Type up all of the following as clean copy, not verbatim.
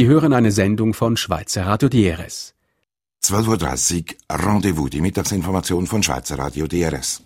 Sie hören eine Sendung von Schweizer Radio DRS. 12.30 Uhr, Rendezvous, die Mittagsinformation von Schweizer Radio DRS.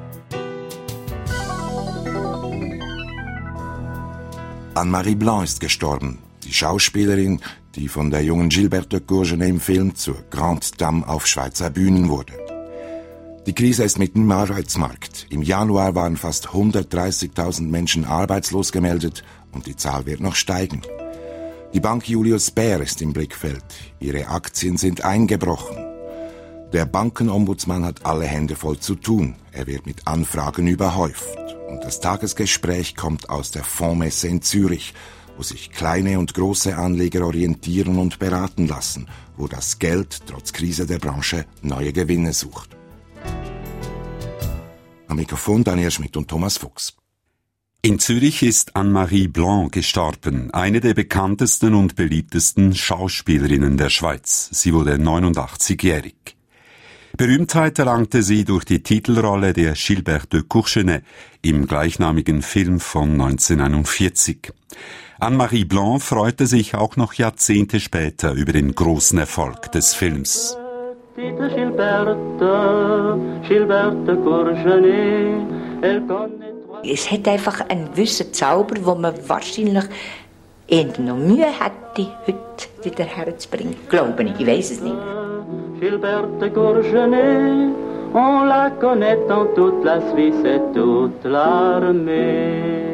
Anne-Marie Blanc ist gestorben. Die Schauspielerin, die von der jungen Gilberte de Courgenay im Film zur Grande Dame auf Schweizer Bühnen wurde. Die Krise ist mitten im Arbeitsmarkt. Im Januar waren fast 130.000 Menschen arbeitslos gemeldet und die Zahl wird noch steigen. Die Bank Julius Baer ist im Blickfeld. Ihre Aktien sind eingebrochen. Der Bankenombudsmann hat alle Hände voll zu tun. Er wird mit Anfragen überhäuft. Und das Tagesgespräch kommt aus der Fondsmesse in Zürich, wo sich kleine und große Anleger orientieren und beraten lassen, wo das Geld trotz Krise der Branche neue Gewinne sucht. Am Mikrofon Daniel Schmidt und Thomas Fuchs. In Zürich ist Anne-Marie Blanc gestorben, eine der bekanntesten und beliebtesten Schauspielerinnen der Schweiz. Sie wurde 89-jährig. Berühmtheit erlangte sie durch die Titelrolle der Gilberte de Courgenay im gleichnamigen Film von 1941. Anne-Marie Blanc freute sich auch noch Jahrzehnte später über den großen Erfolg des Films. Es hat einfach einen gewissen Zauber, wo man wahrscheinlich eher noch Mühe hätte, heute wieder herzubringen. Glaube ich weiß es nicht. Gilberte de Courgenay, on la connaît dans toute la Suisse et toute l'armée.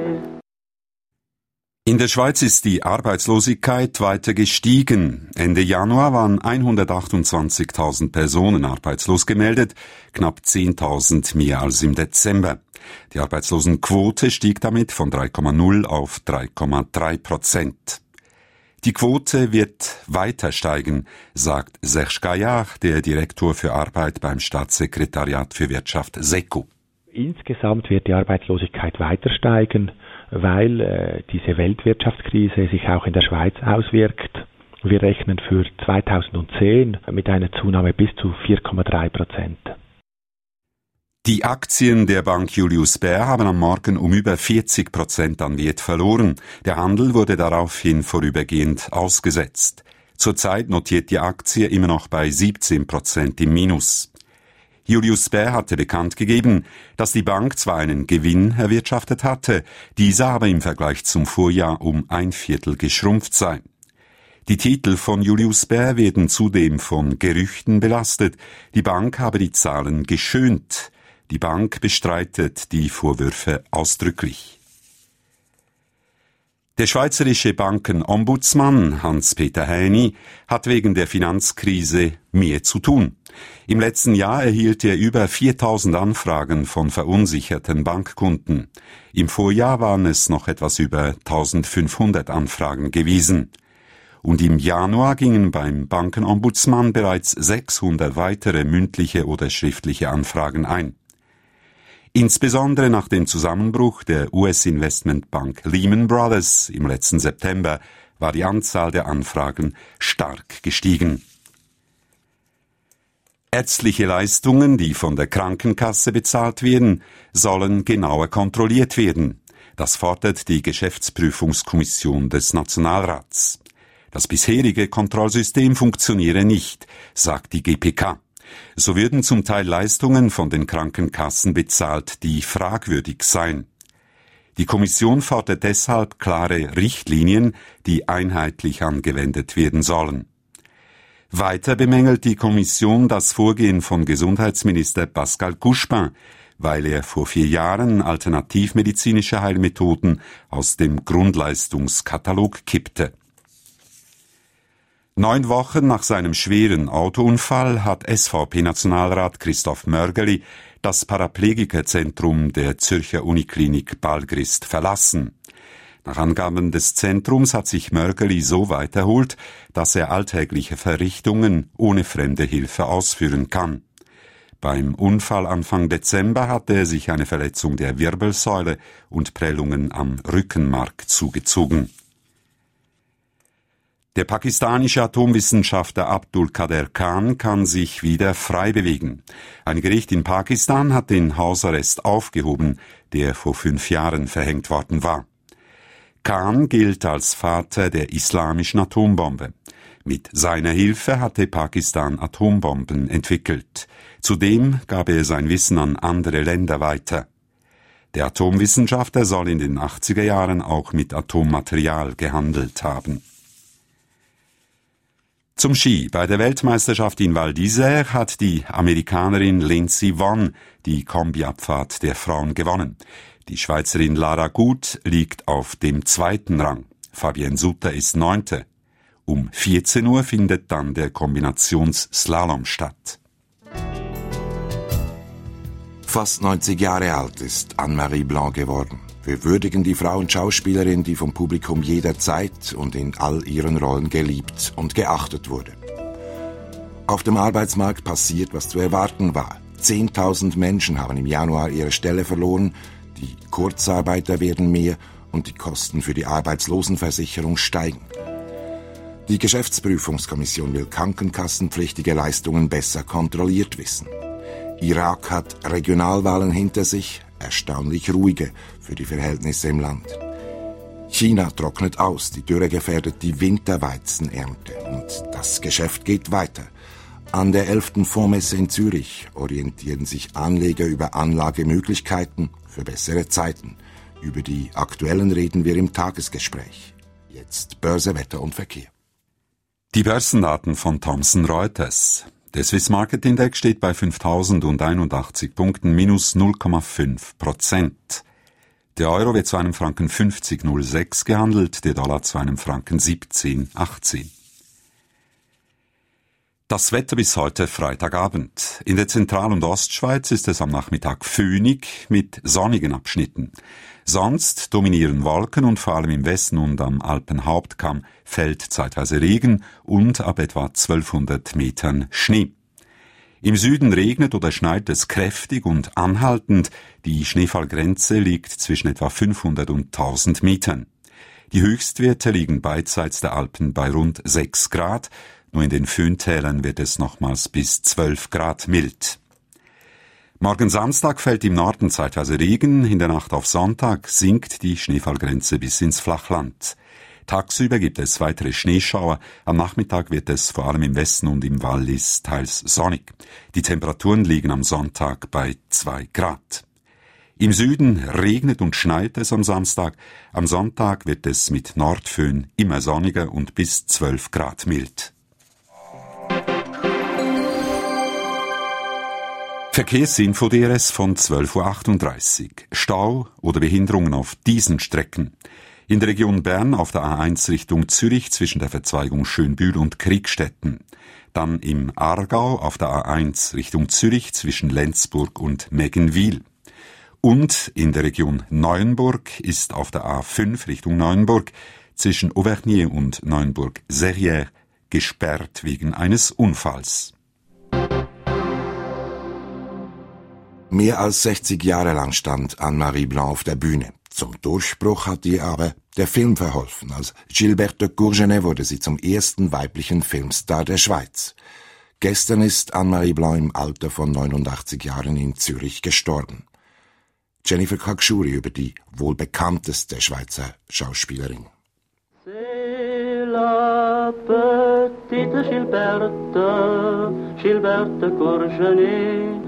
In der Schweiz ist die Arbeitslosigkeit weiter gestiegen. Ende Januar waren 128.000 Personen arbeitslos gemeldet, knapp 10.000 mehr als im Dezember. Die Arbeitslosenquote stieg damit von 3,0 auf 3,3%. Die Quote wird weiter steigen, sagt Serge Gaillard, der Direktor für Arbeit beim Staatssekretariat für Wirtschaft SECO. Insgesamt wird die Arbeitslosigkeit weiter steigen, weil diese Weltwirtschaftskrise sich auch in der Schweiz auswirkt. Wir rechnen für 2010 mit einer Zunahme bis zu 4,3%. Die Aktien der Bank Julius Baer haben am Morgen um über 40% an Wert verloren. Der Handel wurde daraufhin vorübergehend ausgesetzt. Zurzeit notiert die Aktie immer noch bei 17% im Minus. Julius Baer hatte bekannt gegeben, dass die Bank zwar einen Gewinn erwirtschaftet hatte, dieser aber im Vergleich zum Vorjahr um 1/4 geschrumpft sei. Die Titel von Julius Baer werden zudem von Gerüchten belastet. Die Bank habe die Zahlen geschönt. Die Bank bestreitet die Vorwürfe ausdrücklich. Der schweizerische Bankenombudsmann Hans-Peter Häni hat wegen der Finanzkrise mehr zu tun. Im letzten Jahr erhielt er über 4.000 Anfragen von verunsicherten Bankkunden. Im Vorjahr waren es noch etwas über 1.500 Anfragen gewesen. Und im Januar gingen beim Bankenombudsmann bereits 600 weitere mündliche oder schriftliche Anfragen ein. Insbesondere nach dem Zusammenbruch der US-Investmentbank Lehman Brothers im letzten September war die Anzahl der Anfragen stark gestiegen. Ärztliche Leistungen, die von der Krankenkasse bezahlt werden, sollen genauer kontrolliert werden. Das fordert die Geschäftsprüfungskommission des Nationalrats. Das bisherige Kontrollsystem funktioniere nicht, sagt die GPK. So würden zum Teil Leistungen von den Krankenkassen bezahlt, die fragwürdig seien. Die Kommission fordert deshalb klare Richtlinien, die einheitlich angewendet werden sollen. Weiter bemängelt die Kommission das Vorgehen von Gesundheitsminister Pascal Couchepin, weil er vor 4 Jahren alternativmedizinische Heilmethoden aus dem Grundleistungskatalog kippte. 9 Wochen nach seinem schweren Autounfall hat SVP-Nationalrat Christoph Mörgeli das Paraplegikerzentrum der Zürcher Uniklinik Balgrist verlassen. Nach Angaben des Zentrums hat sich Mörgeli so weit erholt, dass er alltägliche Verrichtungen ohne fremde Hilfe ausführen kann. Beim Unfall Anfang Dezember hatte er sich eine Verletzung der Wirbelsäule und Prellungen am Rückenmark zugezogen. Der pakistanische Atomwissenschaftler Abdul Qader Khan kann sich wieder frei bewegen. Ein Gericht in Pakistan hat den Hausarrest aufgehoben, der vor 5 Jahren verhängt worden war. Khan gilt als Vater der islamischen Atombombe. Mit seiner Hilfe hatte Pakistan Atombomben entwickelt. Zudem gab er sein Wissen an andere Länder weiter. Der Atomwissenschaftler soll in den 80er Jahren auch mit Atommaterial gehandelt haben. Zum Ski. Bei der Weltmeisterschaft in Val d'Isère hat die Amerikanerin Lindsey Vonn die Kombiabfahrt der Frauen gewonnen. Die Schweizerin Lara Gut liegt auf dem 2. Rang. Fabienne Sutter ist 9. Um 14 Uhr findet dann der Kombinationsslalom statt. Fast 90 Jahre alt ist Anne-Marie Blanc geworden. Wir würdigen die Frauenschauspielerin, die vom Publikum jederzeit und in all ihren Rollen geliebt und geachtet wurde. Auf dem Arbeitsmarkt passiert, was zu erwarten war. 10.000 Menschen haben im Januar ihre Stelle verloren, die Kurzarbeiter werden mehr und die Kosten für die Arbeitslosenversicherung steigen. Die Geschäftsprüfungskommission will krankenkassenpflichtige Leistungen besser kontrolliert wissen. Irak hat Regionalwahlen hinter sich, erstaunlich ruhige für die Verhältnisse im Land. China trocknet aus, die Dürre gefährdet die Winterweizenernte und das Geschäft geht weiter. An der 11. Fondsmesse in Zürich orientieren sich Anleger über Anlagemöglichkeiten für bessere Zeiten. Über die aktuellen reden wir im Tagesgespräch. Jetzt Börse, Wetter und Verkehr. Die Börsendaten von Thomson Reuters. Der Swiss Market Index steht bei 5.081 Punkten, minus 0,5%. Der Euro wird zu einem Franken 50,06 gehandelt, der Dollar zu einem Franken 17,18. Das Wetter bis heute Freitagabend. In der Zentral- und Ostschweiz ist es am Nachmittag föhnig mit sonnigen Abschnitten. Sonst dominieren Wolken und vor allem im Westen und am Alpenhauptkamm fällt zeitweise Regen und ab etwa 1200 Metern Schnee. Im Süden regnet oder schneit es kräftig und anhaltend. Die Schneefallgrenze liegt zwischen etwa 500 und 1000 Metern. Die Höchstwerte liegen beidseits der Alpen bei rund 6 Grad. Nur in den Föhntälern wird es nochmals bis 12 Grad mild. Morgen Samstag fällt im Norden zeitweise Regen, in der Nacht auf Sonntag sinkt die Schneefallgrenze bis ins Flachland. Tagsüber gibt es weitere Schneeschauer, am Nachmittag wird es vor allem im Westen und im Wallis teils sonnig. Die Temperaturen liegen am Sonntag bei 2 Grad. Im Süden regnet und schneit es am Samstag, am Sonntag wird es mit Nordföhn immer sonniger und bis 12 Grad mild. Verkehrsinfo DRS von 12.38 Uhr. Stau oder Behinderungen auf diesen Strecken. In der Region Bern auf der A1 Richtung Zürich zwischen der Verzweigung Schönbühl und Kriegstetten. Dann im Aargau auf der A1 Richtung Zürich zwischen Lenzburg und Meggenwil. Und in der Region Neuenburg ist auf der A5 Richtung Neuenburg zwischen Auvergne und Neuenburg-Serrières gesperrt wegen eines Unfalls. Mehr als 60 Jahre lang stand Anne-Marie Blanc auf der Bühne. Zum Durchbruch hat ihr aber der Film verholfen. Als Gilberte de Courgenay wurde sie zum ersten weiblichen Filmstar der Schweiz. Gestern ist Anne-Marie Blanc im Alter von 89 Jahren in Zürich gestorben. Jennifer Kakschuri über die wohl bekannteste Schweizer Schauspielerin. C'est la petite Gilberte Courgenay.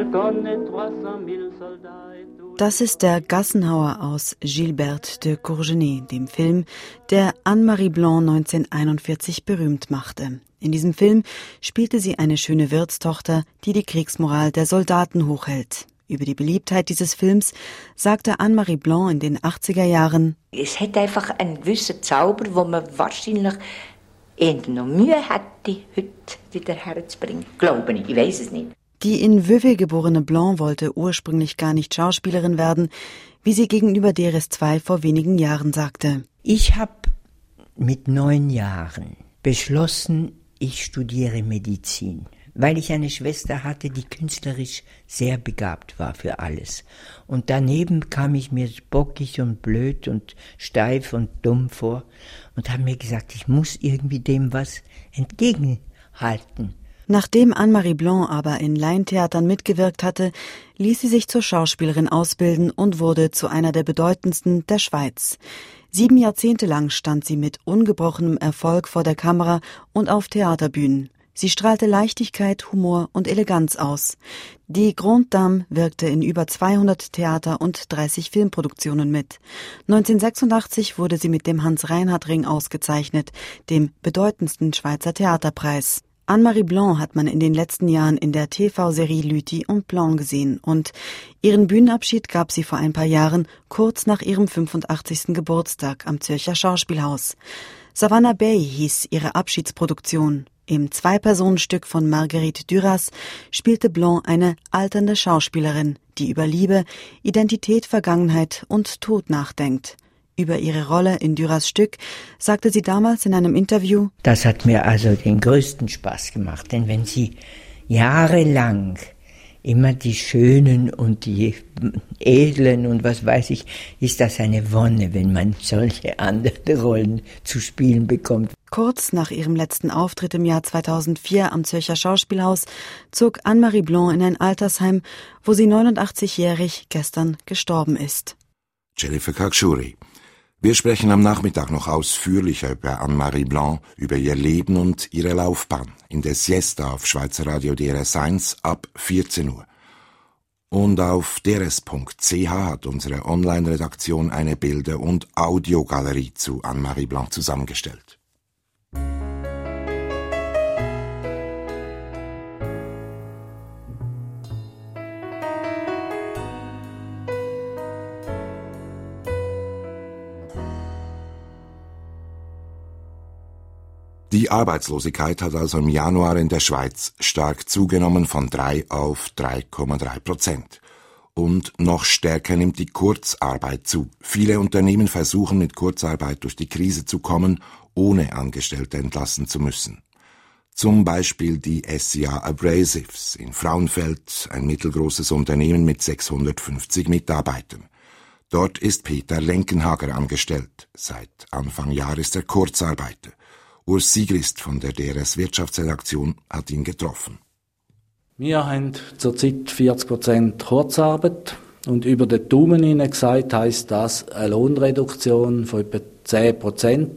Das ist der Gassenhauer aus Gilberte de Courgenay, dem Film, der Anne-Marie Blanc 1941 berühmt machte. In diesem Film spielte sie eine schöne Wirtstochter, die die Kriegsmoral der Soldaten hochhält. Über die Beliebtheit dieses Films sagte Anne-Marie Blanc in den 80er Jahren: Es hat einfach einen gewissen Zauber, wo man wahrscheinlich eher noch Mühe hätte, heute wieder herzubringen. Glaube ich weiß es nicht. Die in Vevey geborene Blanc wollte ursprünglich gar nicht Schauspielerin werden, wie sie gegenüber DRS2 vor wenigen Jahren sagte. Ich habe mit 9 Jahren beschlossen, ich studiere Medizin, weil ich eine Schwester hatte, die künstlerisch sehr begabt war für alles. Und daneben kam ich mir bockig und blöd und steif und dumm vor und habe mir gesagt, ich muss irgendwie dem was entgegenhalten. Nachdem Anne-Marie Blanc aber in Laientheatern mitgewirkt hatte, ließ sie sich zur Schauspielerin ausbilden und wurde zu einer der bedeutendsten der Schweiz. 7 Jahrzehnte lang stand sie mit ungebrochenem Erfolg vor der Kamera und auf Theaterbühnen. Sie strahlte Leichtigkeit, Humor und Eleganz aus. Die Grande Dame wirkte in über 200 Theater- und 30 Filmproduktionen mit. 1986 wurde sie mit dem Hans-Reinhardt-Ring ausgezeichnet, dem bedeutendsten Schweizer Theaterpreis. Anne-Marie Blanc hat man in den letzten Jahren in der TV-Serie Lüthi und Blanc gesehen und ihren Bühnenabschied gab sie vor ein paar Jahren, kurz nach ihrem 85. Geburtstag am Zürcher Schauspielhaus. Savannah Bay hieß ihre Abschiedsproduktion. Im 2-Personen-Stück von Marguerite Duras spielte Blanc eine alternde Schauspielerin, die über Liebe, Identität, Vergangenheit und Tod nachdenkt. Über ihre Rolle in Duras Stück sagte sie damals in einem Interview: Das hat mir also den größten Spaß gemacht, denn wenn Sie jahrelang immer die Schönen und die Edlen und was weiß ich, ist das eine Wonne, wenn man solche andere Rollen zu spielen bekommt. Kurz nach ihrem letzten Auftritt im Jahr 2004 am Zürcher Schauspielhaus zog Anne-Marie Blanc in ein Altersheim, wo sie 89-jährig gestern gestorben ist. Jennifer Kakshuri. Wir sprechen am Nachmittag noch ausführlicher über Anne-Marie Blanc, über ihr Leben und ihre Laufbahn in der Siesta auf Schweizer Radio DRS 1 ab 14 Uhr. Und auf drs.ch hat unsere Online-Redaktion eine Bilder- und Audiogalerie zu Anne-Marie Blanc zusammengestellt. Die Arbeitslosigkeit hat also im Januar in der Schweiz stark zugenommen von 3 auf 3,3%. Und noch stärker nimmt die Kurzarbeit zu. Viele Unternehmen versuchen mit Kurzarbeit durch die Krise zu kommen, ohne Angestellte entlassen zu müssen. Zum Beispiel die SCA Abrasives in Frauenfeld, ein mittelgroßes Unternehmen mit 650 Mitarbeitern. Dort ist Peter Lenkenhager angestellt. Seit Anfang Jahr ist er Kurzarbeiter. Urs Sigrist von der DRS Wirtschaftsredaktion hat ihn getroffen. Wir haben zurzeit 40% Kurzarbeit und über den Daumen hinein gesagt heisst das eine Lohnreduktion von etwa 10%.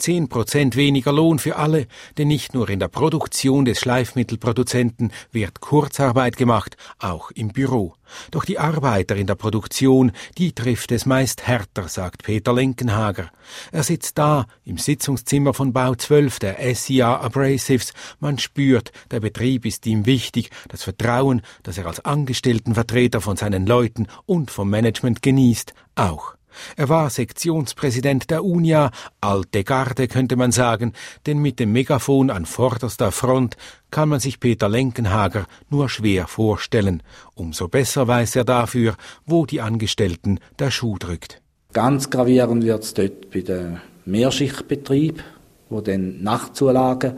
10% weniger Lohn für alle, denn nicht nur in der Produktion des Schleifmittelproduzenten wird Kurzarbeit gemacht, auch im Büro. Doch die Arbeiter in der Produktion, die trifft es meist härter, sagt Peter Lenkenhager. Er sitzt da, im Sitzungszimmer von Bau 12 der SCA Abrasives. Man spürt, der Betrieb ist ihm wichtig, das Vertrauen, das er als Angestelltenvertreter von seinen Leuten und vom Management genießt, auch. Er war Sektionspräsident der UNIA, alte Garde könnte man sagen, denn mit dem Megafon an vorderster Front kann man sich Peter Lenkenhager nur schwer vorstellen. Umso besser weiß er dafür, wo die Angestellten der Schuh drückt. Ganz gravierend wird es dort bei dem Mehrschichtbetrieb, wo dann Nachtzulagen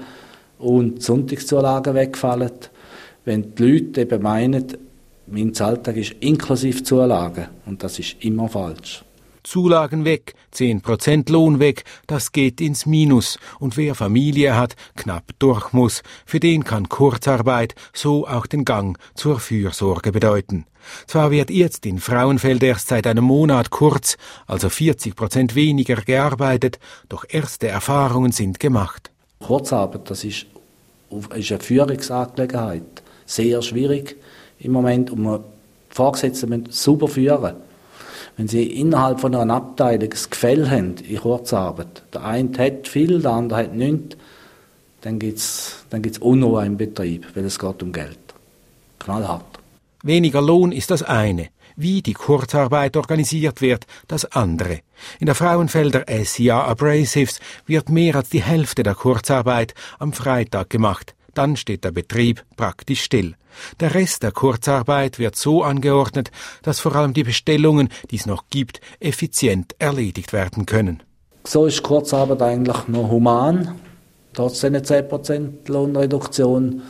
und Sonntagszulagen wegfallen. Wenn die Leute eben meinen, mein Zahltag ist inklusive Zulagen, und das ist immer falsch. Zulagen weg, 10% Lohn weg, das geht ins Minus. Und wer Familie hat, knapp durch muss, für den kann Kurzarbeit so auch den Gang zur Fürsorge bedeuten. Zwar wird jetzt in Frauenfeld erst seit einem Monat kurz, also 40% weniger gearbeitet, doch erste Erfahrungen sind gemacht. Kurzarbeit, das ist eine Führungsangelegenheit. Sehr schwierig im Moment, und die Vorgesetzten müssen sauber führen. Wenn Sie innerhalb von einer Abteilung ein Gefälle haben in Kurzarbeit, der eine hat viel, der andere hat nichts, dann gibt's Unruhe im Betrieb, weil es geht um Geld. Knallhart. Weniger Lohn ist das eine. Wie die Kurzarbeit organisiert wird, das andere. In der Frauenfelder SCA Abrasives wird mehr als die Hälfte der Kurzarbeit am Freitag gemacht. Dann steht der Betrieb praktisch still. Der Rest der Kurzarbeit wird so angeordnet, dass vor allem die Bestellungen, die es noch gibt, effizient erledigt werden können. So ist Kurzarbeit eigentlich noch human, trotz dieser 10% Lohnreduktion.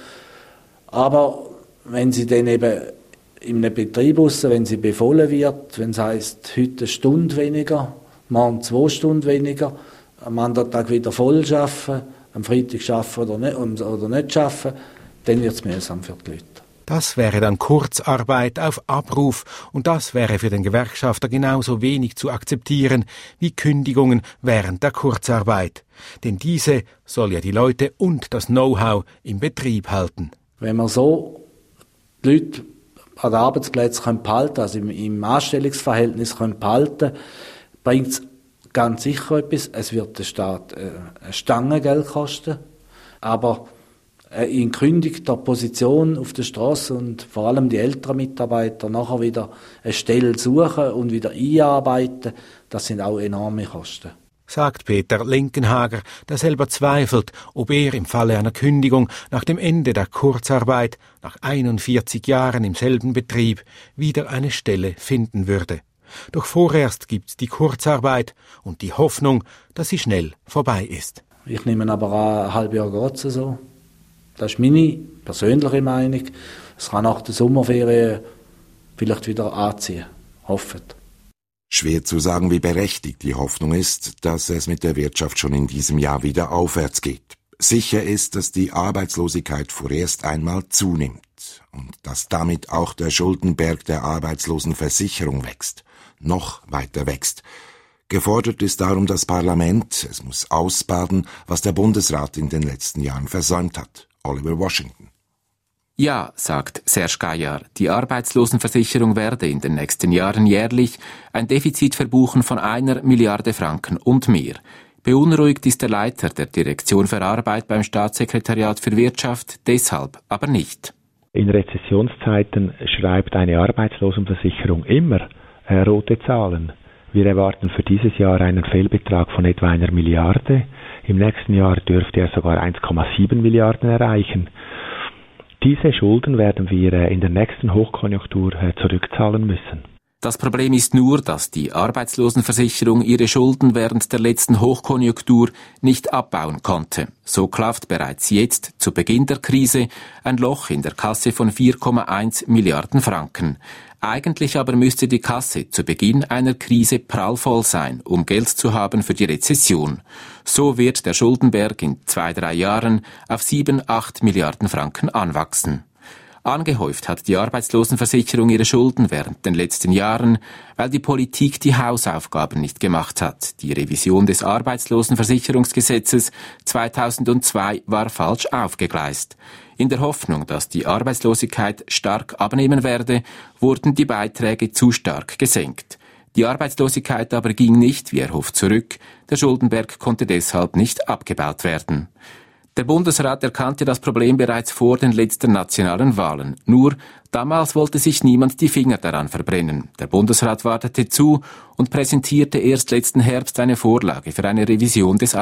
Aber wenn sie dann eben in einem Betrieb raus, wenn sie befohlen wird, wenn es heisst, heute eine Stunde weniger, morgen 2 Stunden weniger, am anderen Tag wieder voll arbeiten, am Freitag arbeiten oder nicht arbeiten, dann wird es mühsam für die Leute. Das wäre dann Kurzarbeit auf Abruf und das wäre für den Gewerkschafter genauso wenig zu akzeptieren wie Kündigungen während der Kurzarbeit. Denn diese soll ja die Leute und das Know-how im Betrieb halten. Wenn man so die Leute an den Arbeitsplätzen behalten können, also im Anstellungsverhältnis behalten können, bringt es ganz sicher etwas. Es wird den Staat ein Stangengeld kosten, aber in gekündigter Position auf der Straße und vor allem die älteren Mitarbeiter nachher wieder eine Stelle suchen und wieder einarbeiten, das sind auch enorme Kosten. Sagt Peter Linkenhager, der selber zweifelt, ob er im Falle einer Kündigung nach dem Ende der Kurzarbeit, nach 41 Jahren im selben Betrieb, wieder eine Stelle finden würde. Doch vorerst gibt's die Kurzarbeit und die Hoffnung, dass sie schnell vorbei ist. Ich nehme aber an, ein halbes Jahr geht's so. Das ist meine persönliche Meinung. Es kann nach der Sommerferien vielleicht wieder anziehen. Hoffet. Schwer zu sagen, wie berechtigt die Hoffnung ist, dass es mit der Wirtschaft schon in diesem Jahr wieder aufwärts geht. Sicher ist, dass die Arbeitslosigkeit vorerst einmal zunimmt und dass damit auch der Schuldenberg der Arbeitslosenversicherung wächst, noch weiter wächst. Gefordert ist darum das Parlament, es muss ausbaden, was der Bundesrat in den letzten Jahren versäumt hat. Oliver Washington. Ja, sagt Serge Gaillard, die Arbeitslosenversicherung werde in den nächsten Jahren jährlich ein Defizit verbuchen von 1 Milliarde Franken und mehr. Beunruhigt ist der Leiter der Direktion für Arbeit beim Staatssekretariat für Wirtschaft deshalb aber nicht. In Rezessionszeiten schreibt eine Arbeitslosenversicherung immer rote Zahlen. Wir erwarten für dieses Jahr einen Fehlbetrag von etwa 1 Milliarde. Im nächsten Jahr dürfte er sogar 1,7 Milliarden erreichen. Diese Schulden werden wir in der nächsten Hochkonjunktur zurückzahlen müssen. Das Problem ist nur, dass die Arbeitslosenversicherung ihre Schulden während der letzten Hochkonjunktur nicht abbauen konnte. So klafft bereits jetzt, zu Beginn der Krise, ein Loch in der Kasse von 4,1 Milliarden Franken. Eigentlich aber müsste die Kasse zu Beginn einer Krise prallvoll sein, um Geld zu haben für die Rezession. So wird der Schuldenberg in 2-3 Jahren auf 7-8 Milliarden Franken anwachsen. Angehäuft hat die Arbeitslosenversicherung ihre Schulden während den letzten Jahren, weil die Politik die Hausaufgaben nicht gemacht hat. Die Revision des Arbeitslosenversicherungsgesetzes 2002 war falsch aufgegleist. In der Hoffnung, dass die Arbeitslosigkeit stark abnehmen werde, wurden die Beiträge zu stark gesenkt. Die Arbeitslosigkeit aber ging nicht wie erhofft zurück. Der Schuldenberg konnte deshalb nicht abgebaut werden. Der Bundesrat erkannte das Problem bereits vor den letzten nationalen Wahlen. Nur, damals wollte sich niemand die Finger daran verbrennen. Der Bundesrat wartete zu und präsentierte erst letzten Herbst eine Vorlage für eine Revision des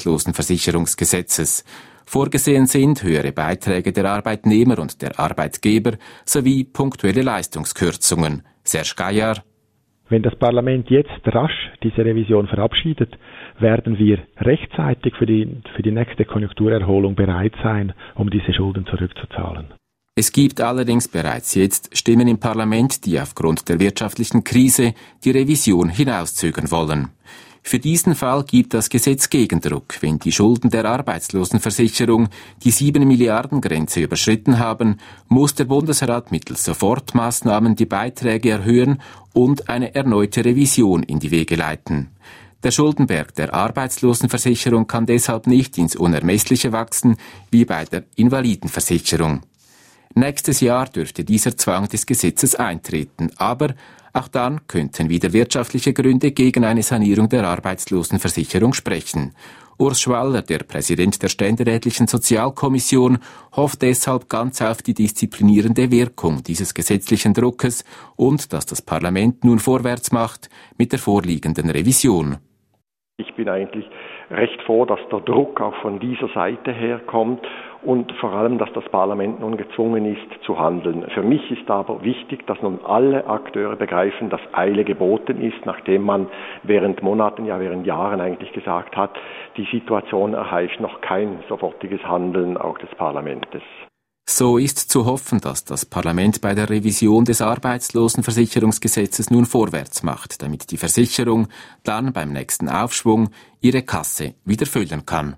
Arbeitslosenversicherungsgesetzes. Vorgesehen sind höhere Beiträge der Arbeitnehmer und der Arbeitgeber sowie punktuelle Leistungskürzungen. Serge Gaillard. Wenn das Parlament jetzt rasch diese Revision verabschiedet, werden wir rechtzeitig für die nächste Konjunkturerholung bereit sein, um diese Schulden zurückzuzahlen. Es gibt allerdings bereits jetzt Stimmen im Parlament, die aufgrund der wirtschaftlichen Krise die Revision hinauszögern wollen. Für diesen Fall gibt das Gesetz Gegendruck. Wenn die Schulden der Arbeitslosenversicherung die 7-Milliarden-Grenze überschritten haben, muss der Bundesrat mittels Sofortmaßnahmen die Beiträge erhöhen und eine erneute Revision in die Wege leiten. Der Schuldenberg der Arbeitslosenversicherung kann deshalb nicht ins Unermessliche wachsen, wie bei der Invalidenversicherung. Nächstes Jahr dürfte dieser Zwang des Gesetzes eintreten, aber auch dann könnten wieder wirtschaftliche Gründe gegen eine Sanierung der Arbeitslosenversicherung sprechen. Urs Schwaller, der Präsident der Ständerätlichen Sozialkommission, hofft deshalb ganz auf die disziplinierende Wirkung dieses gesetzlichen Druckes und dass das Parlament nun vorwärts macht mit der vorliegenden Revision. Ich bin eigentlich recht froh, dass der Druck auch von dieser Seite her kommt und vor allem, dass das Parlament nun gezwungen ist zu handeln. Für mich ist aber wichtig, dass nun alle Akteure begreifen, dass Eile geboten ist, nachdem man während Monaten, ja während Jahren eigentlich gesagt hat, die Situation erheischt noch kein sofortiges Handeln auch des Parlaments. So ist zu hoffen, dass das Parlament bei der Revision des Arbeitslosenversicherungsgesetzes nun vorwärts macht, damit die Versicherung dann beim nächsten Aufschwung ihre Kasse wieder füllen kann.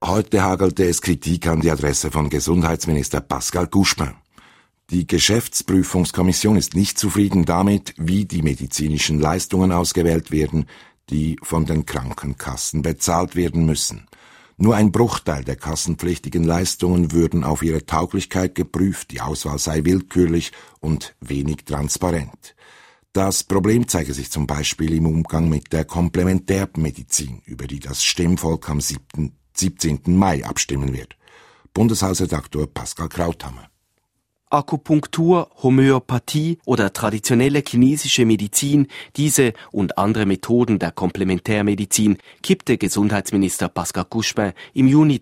Heute hagelte es Kritik an die Adresse von Gesundheitsminister Pascal Couchepin. Die Geschäftsprüfungskommission ist nicht zufrieden damit, wie die medizinischen Leistungen ausgewählt werden, die von den Krankenkassen bezahlt werden müssen. Nur ein Bruchteil der kassenpflichtigen Leistungen würden auf ihre Tauglichkeit geprüft, die Auswahl sei willkürlich und wenig transparent. Das Problem zeige sich zum Beispiel im Umgang mit der Komplementärmedizin, über die das Stimmvolk am 17. Mai abstimmen wird. Bundeshausredaktor Pascal Krauthammer. Akupunktur, Homöopathie oder traditionelle chinesische Medizin, diese und andere Methoden der Komplementärmedizin kippte Gesundheitsminister Pascal Couchepin im Juni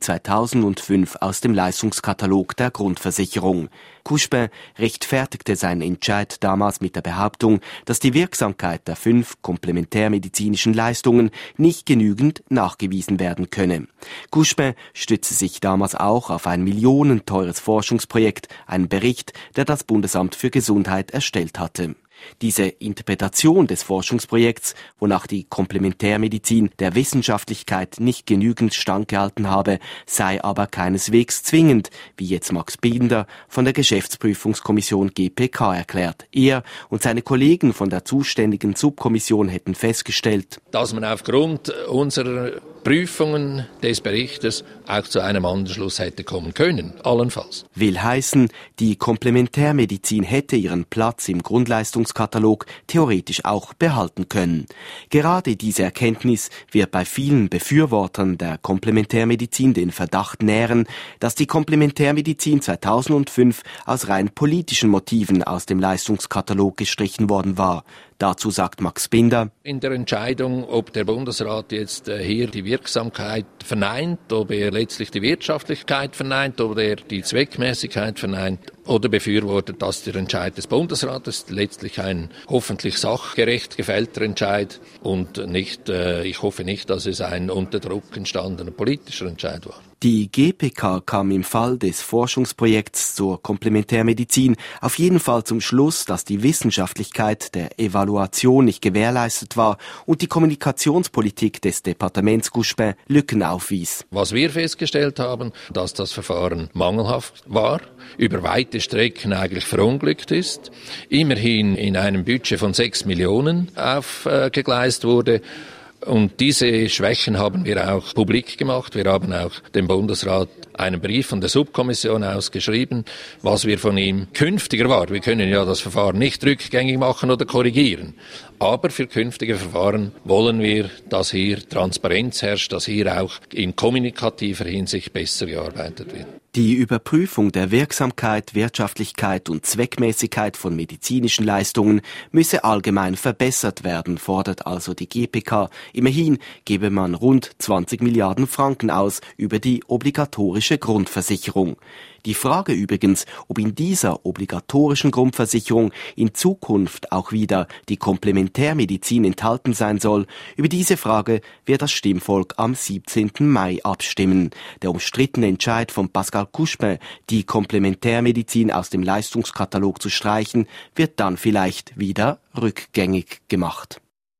2005 aus dem Leistungskatalog der Grundversicherung. Couchepin rechtfertigte seinen Entscheid damals mit der Behauptung, dass die Wirksamkeit der 5 komplementärmedizinischen Leistungen nicht genügend nachgewiesen werden könne. Couchepin stützte sich damals auch auf ein millionenteures Forschungsprojekt, einen Bericht, der das Bundesamt für Gesundheit erstellt hatte. Diese Interpretation des Forschungsprojekts, wonach die Komplementärmedizin der Wissenschaftlichkeit nicht genügend standgehalten habe, sei aber keineswegs zwingend, wie jetzt Max Binder von der Geschäftsprüfungskommission GPK erklärt. Er und seine Kollegen von der zuständigen Subkommission hätten festgestellt, dass man aufgrund unserer Prüfungen des Berichtes auch zu einem Anschluss hätte kommen können, allenfalls. Will heißen, die Komplementärmedizin hätte ihren Platz im Grundleistungskatalog theoretisch auch behalten können. Gerade diese Erkenntnis wird bei vielen Befürwortern der Komplementärmedizin den Verdacht nähren, dass die Komplementärmedizin 2005 aus rein politischen Motiven aus dem Leistungskatalog gestrichen worden war. Dazu sagt Max Binder: In der Entscheidung, ob der Bundesrat jetzt hier die Wirksamkeit verneint, ob er letztlich die Wirtschaftlichkeit verneint, ob er die Zweckmäßigkeit verneint oder befürwortet, dass der Entscheid des Bundesrates letztlich ein hoffentlich sachgerecht gefällter Entscheid und nicht, ich hoffe nicht, dass es ein unter Druck entstandener politischer Entscheid war. Die GPK kam im Fall des Forschungsprojekts zur Komplementärmedizin auf jeden Fall zum Schluss, dass die Wissenschaftlichkeit der Evaluation nicht gewährleistet war und die Kommunikationspolitik des Departements Couchepin Lücken aufwies. Was wir festgestellt haben, dass das Verfahren mangelhaft war, über weite Strecken eigentlich verunglückt ist, immerhin in einem Budget von 6 Millionen aufgegleist wurde. Und diese Schwächen haben wir auch publik gemacht. Wir haben auch dem Bundesrat einen Brief von der Subkommission ausgeschrieben, was wir von ihm künftig erwarten. Wir können ja das Verfahren nicht rückgängig machen oder korrigieren. Aber für künftige Verfahren wollen wir, dass hier Transparenz herrscht, dass hier auch in kommunikativer Hinsicht besser gearbeitet wird. Die Überprüfung der Wirksamkeit, Wirtschaftlichkeit und Zweckmäßigkeit von medizinischen Leistungen müsse allgemein verbessert werden, fordert also die GPK. Immerhin gebe man rund 20 Milliarden Franken aus über die obligatorische Grundversicherung. Die Frage übrigens, ob in dieser obligatorischen Grundversicherung in Zukunft auch wieder die Komplementärmedizin enthalten sein soll, über diese Frage wird das Stimmvolk am 17. Mai abstimmen. Der umstrittene Entscheid von Pascal Couchepin, die Komplementärmedizin aus dem Leistungskatalog zu streichen, wird dann vielleicht wieder rückgängig gemacht.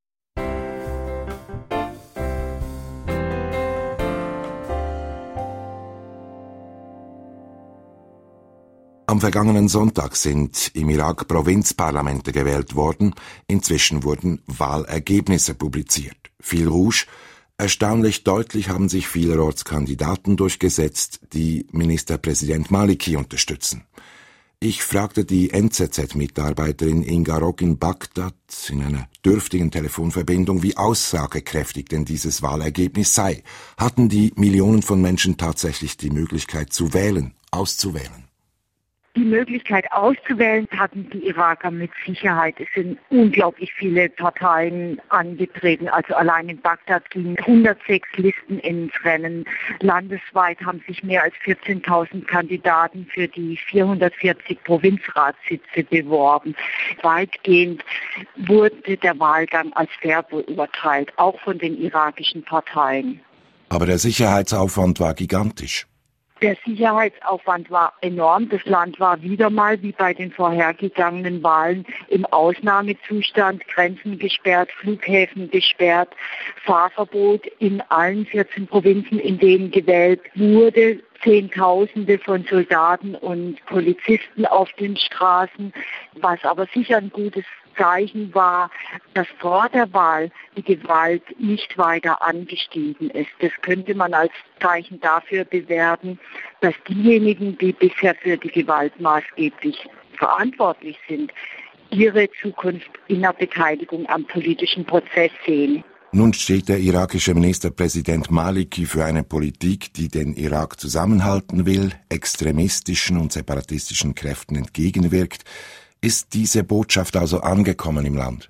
Am vergangenen Sonntag sind im Irak Provinzparlamente gewählt worden. Inzwischen wurden Wahlergebnisse publiziert. Viel Rouge. Erstaunlich deutlich haben sich vielerorts Kandidaten durchgesetzt, die Ministerpräsident Maliki unterstützen. Ich fragte die NZZ-Mitarbeiterin Inga Rock in Bagdad in einer dürftigen Telefonverbindung, wie aussagekräftig denn dieses Wahlergebnis sei. Hatten die Millionen von Menschen tatsächlich die Möglichkeit zu wählen, auszuwählen? Die Möglichkeit auszuwählen hatten die Iraker mit Sicherheit. Es sind unglaublich viele Parteien angetreten. Also allein in Bagdad gingen 106 Listen ins Rennen. Landesweit haben sich mehr als 14.000 Kandidaten für die 440 Provinzratssitze beworben. Weitgehend wurde der Wahlgang als fair beurteilt, auch von den irakischen Parteien. Aber der Sicherheitsaufwand war gigantisch. Der Sicherheitsaufwand war enorm. Das Land war wieder mal, wie bei den vorhergegangenen Wahlen, im Ausnahmezustand. Grenzen gesperrt, Flughäfen gesperrt, Fahrverbot in allen 14 Provinzen, in denen gewählt wurde. Zehntausende von Soldaten und Polizisten auf den Straßen, was aber sicher ein gutes Zeichen war, dass vor der Wahl die Gewalt nicht weiter angestiegen ist. Das könnte man als Zeichen dafür bewerten, dass diejenigen, die bisher für die Gewalt maßgeblich verantwortlich sind, ihre Zukunft in der Beteiligung am politischen Prozess sehen. Nun steht der irakische Ministerpräsident Maliki für eine Politik, die den Irak zusammenhalten will, extremistischen und separatistischen Kräften entgegenwirkt. Ist diese Botschaft also angekommen im Land?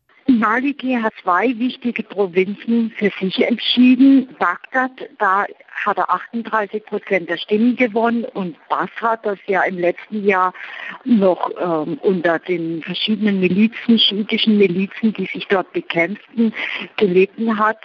Maliki hat 2 wichtige Provinzen für sich entschieden. Bagdad, da hat er 38% der Stimmen gewonnen, und Basra, das ja im letzten Jahr noch unter den verschiedenen Milizen, schiitischen Milizen, die sich dort bekämpften, gelitten hat.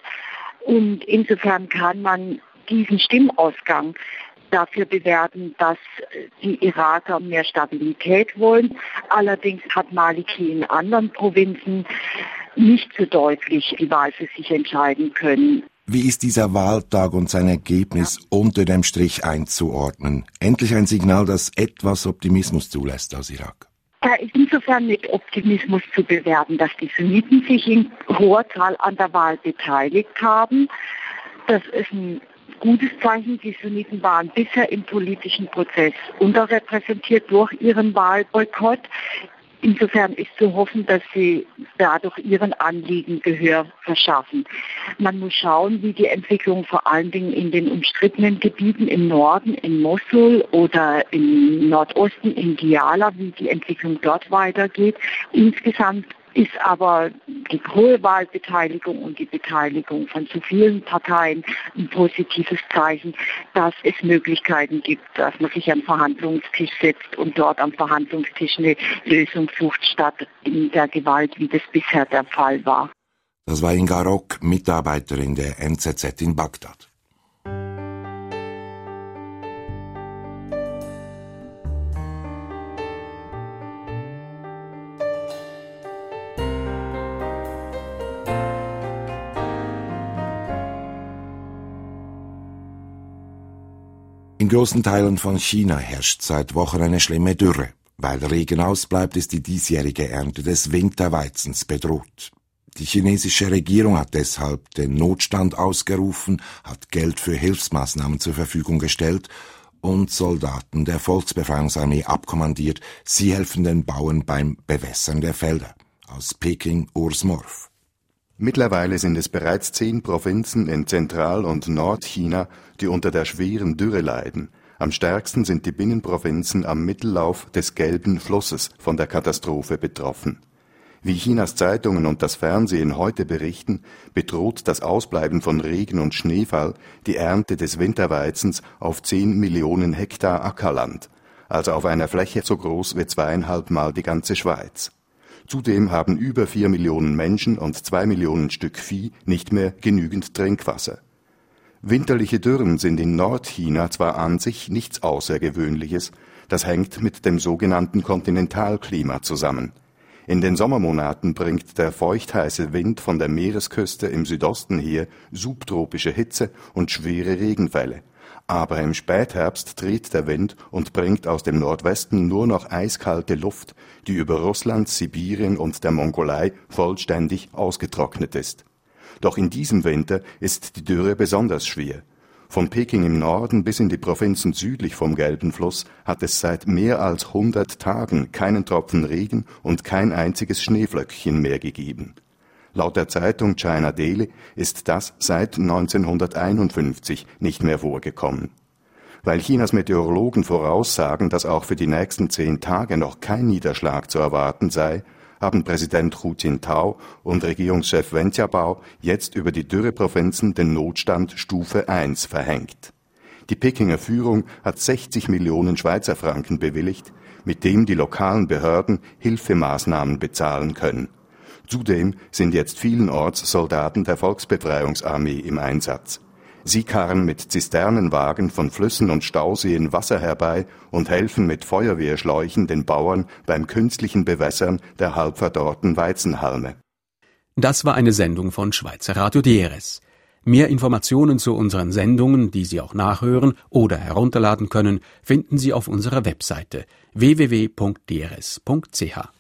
Und insofern kann man diesen Stimmausgang dafür bewerten, dass die Iraker mehr Stabilität wollen. Allerdings hat Maliki in anderen Provinzen nicht so deutlich die Wahl für sich entscheiden können. Wie ist dieser Wahltag und sein Ergebnis unter dem Strich einzuordnen? Endlich ein Signal, das etwas Optimismus zulässt aus Irak. Da ist insofern mit Optimismus zu bewerten, dass die Sunniten sich in hoher Zahl an der Wahl beteiligt haben. Das ist ein gutes Zeichen. Die Sunniten waren bisher im politischen Prozess unterrepräsentiert durch ihren Wahlboykott. Insofern ist zu hoffen, dass sie dadurch ihren Anliegen Gehör verschaffen. Man muss schauen, wie die Entwicklung vor allen Dingen in den umstrittenen Gebieten im Norden, in Mosul oder im Nordosten, in Diyala, wie die Entwicklung dort weitergeht. Insgesamt ist aber die hohe Wahlbeteiligung und die Beteiligung von so vielen Parteien ein positives Zeichen, dass es Möglichkeiten gibt, dass man sich an den Verhandlungstisch setzt und dort am Verhandlungstisch eine Lösung sucht, statt in der Gewalt, wie das bisher der Fall war. Das war Inga Rock, Mitarbeiterin der NZZ in Bagdad. In großen Teilen von China herrscht seit Wochen eine schlimme Dürre. Weil Regen ausbleibt, ist die diesjährige Ernte des Winterweizens bedroht. Die chinesische Regierung hat deshalb den Notstand ausgerufen, hat Geld für Hilfsmaßnahmen zur Verfügung gestellt und Soldaten der Volksbefreiungsarmee abkommandiert. Sie helfen den Bauern beim Bewässern der Felder. Aus Peking, Urs Morf. Mittlerweile sind es bereits 10 Provinzen in Zentral- und Nordchina, die unter der schweren Dürre leiden. Am stärksten sind die Binnenprovinzen am Mittellauf des Gelben Flusses von der Katastrophe betroffen. Wie Chinas Zeitungen und das Fernsehen heute berichten, bedroht das Ausbleiben von Regen und Schneefall die Ernte des Winterweizens auf 10 Millionen Hektar Ackerland, also auf einer Fläche so groß wie 2,5 Mal die ganze Schweiz. Zudem haben über 4 Millionen Menschen und 2 Millionen Stück Vieh nicht mehr genügend Trinkwasser. Winterliche Dürren sind in Nordchina zwar an sich nichts Außergewöhnliches, das hängt mit dem sogenannten Kontinentalklima zusammen. In den Sommermonaten bringt der feuchtheiße Wind von der Meeresküste im Südosten her subtropische Hitze und schwere Regenfälle. Aber im Spätherbst dreht der Wind und bringt aus dem Nordwesten nur noch eiskalte Luft, die über Russland, Sibirien und der Mongolei vollständig ausgetrocknet ist. Doch in diesem Winter ist die Dürre besonders schwer. Von Peking im Norden bis in die Provinzen südlich vom Gelben Fluss hat es seit mehr als 100 Tagen keinen Tropfen Regen und kein einziges Schneeflöckchen mehr gegeben. Laut der Zeitung China Daily ist das seit 1951 nicht mehr vorgekommen. Weil Chinas Meteorologen voraussagen, dass auch für die nächsten 10 Tage noch kein Niederschlag zu erwarten sei, haben Präsident Hu Jintao und Regierungschef Wen Jiabao jetzt über die Dürreprovinzen den Notstand Stufe 1 verhängt. Die Pekinger Führung hat 60 Millionen Schweizer Franken bewilligt, mit dem die lokalen Behörden Hilfemaßnahmen bezahlen können. Zudem sind jetzt vielenorts Soldaten der Volksbefreiungsarmee im Einsatz. Sie karren mit Zisternenwagen von Flüssen und Stauseen Wasser herbei und helfen mit Feuerwehrschläuchen den Bauern beim künstlichen Bewässern der halb verdorrten Weizenhalme. Das war eine Sendung von Schweizer Radio DRS. Mehr Informationen zu unseren Sendungen, die Sie auch nachhören oder herunterladen können, finden Sie auf unserer Webseite www.drs.ch.